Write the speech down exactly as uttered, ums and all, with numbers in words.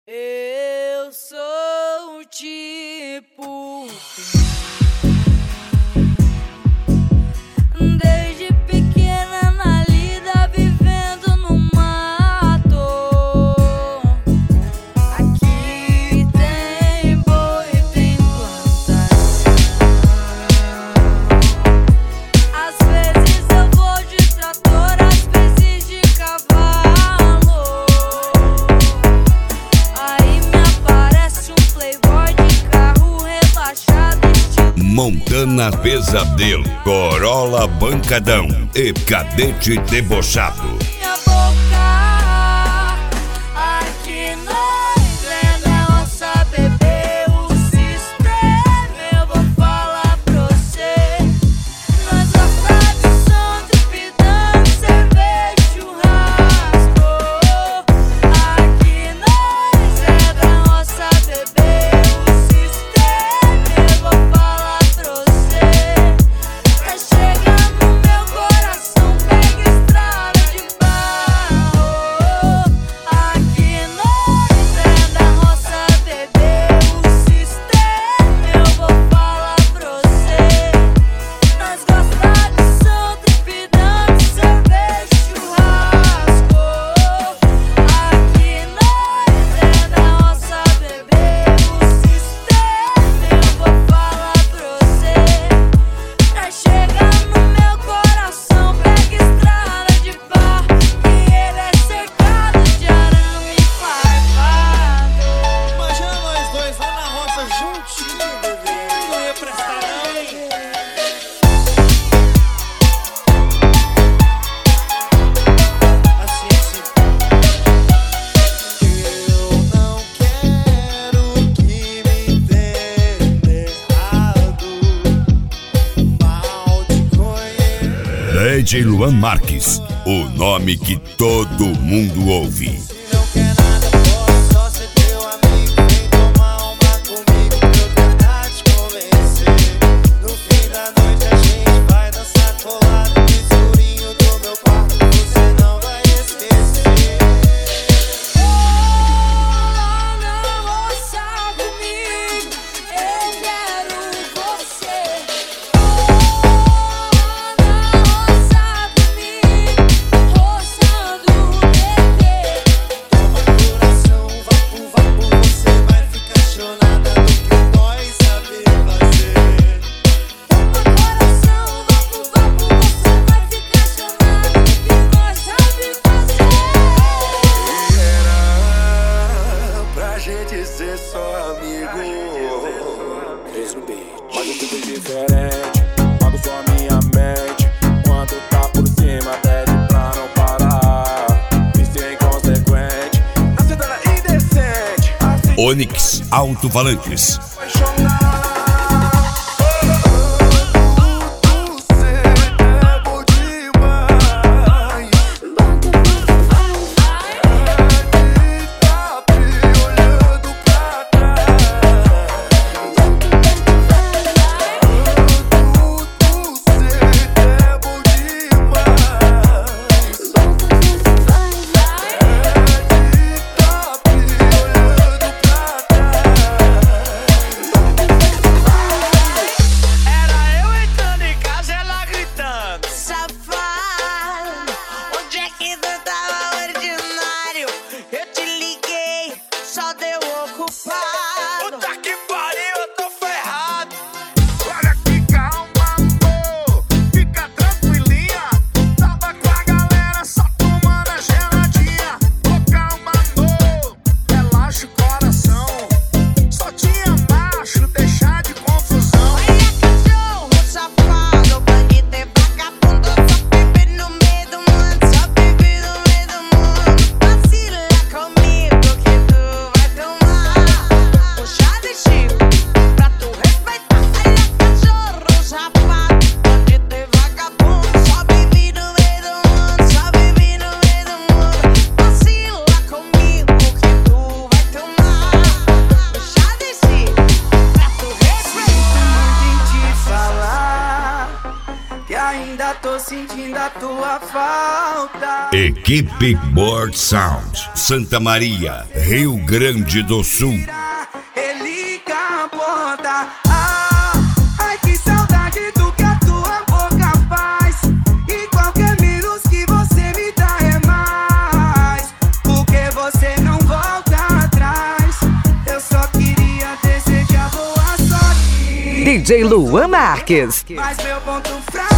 Eu sou o tipo desde pequena na lida, vivendo no mato. Aqui tem boi, tem plantação. Às vezes eu vou de trator, às vezes de cavalo. Aí me aparece um playboy de carro rebaixado, estilo Montana Pesadelo, Corolla Bancadão e Cadete Debochado. minha boca. Aqui nós é da nossa bebê, o sistema. Eu vou falar pra você. Nós gosta de som, tripidão, cerveja, churrasco. Aqui nós é da nossa bebê, o sistema. Eu vou falar pra você. Pra chegar no meu coração, pega estrada de barro. Aqui nós é da nossa bebê, o sistema. Eu vou falar pra você. Nós gosta de som, tripidão, cerveja, churrasco. Aqui nós é da nossa bebê, o sistema. Eu vou falar pra você. Pra chegar no meu coração, pega estrada de barro, e ele é cercado de arame farpado. Imagina nós dois lá na roça juntinho, bebê. Não ia prestar não, hein? Assim, assim. Eu não quero que me entenda errado. Mal te conheço. D J Luan Marques, o nome que todo mundo ouve. Se não quer nada, posso só ser teu amigo. Vem tomar uma comigo pra eu tentar te convencer. No fim da noite a gente vai dançar colado no escurinho do meu quarto. Você não vai esquecer. Lá na roça comigo, eu quero você. Lá na roça comigo, roçando o bebê. Toma coração, vapo, vapo. Você vai ficar chonada do que nós sabemos fazer. Toma coração, vapo, vapo, você vai ficar chonado do que nós sabe fazer. Era pra gente ser só amigo. Três no beat. Faz tudo diferente, pago só minha mente. Quando tá por cima, pede pra não parar. Isso é inconsequente, a cidade é indecente. Assim Onix Alto-Falantes. apaixonar. Você é bom demais. Bota, bota, vai, vai. Tá olhando pra trás. Bota, bota, vai, vai. Você é bom demais. Bota, bota, vai, vai. Tá olhando pra trás. Era eu entrando em casa, ela gritando: Safado, onde é que tu tava, ordinário? Eu te liguei, só deu ocupado. puta que pariu, eu tô ferrado. Olha que calma, amor, fica tranquilinha. Tava com a galera só tomando a geladinha. Ô calma, amor, relaxa o coração. Só tinha macho, deixar de confusão. Olha cachorro, safado, bandido e vagabundo. Só vive no meio do mundo, só vive no meio do mundo. Vacila comigo que tu vai tomar. sentindo a tua falta. Equipe Board Sound, Santa Maria, Rio Grande do Sul. Ele capota. Ah, ai que saudade do que a tua boca faz. E qualquer menos que você me dá é mais. Porque você não volta atrás. Eu só queria desejar boa sorte. D J Luan Marques. Mas meu ponto fraco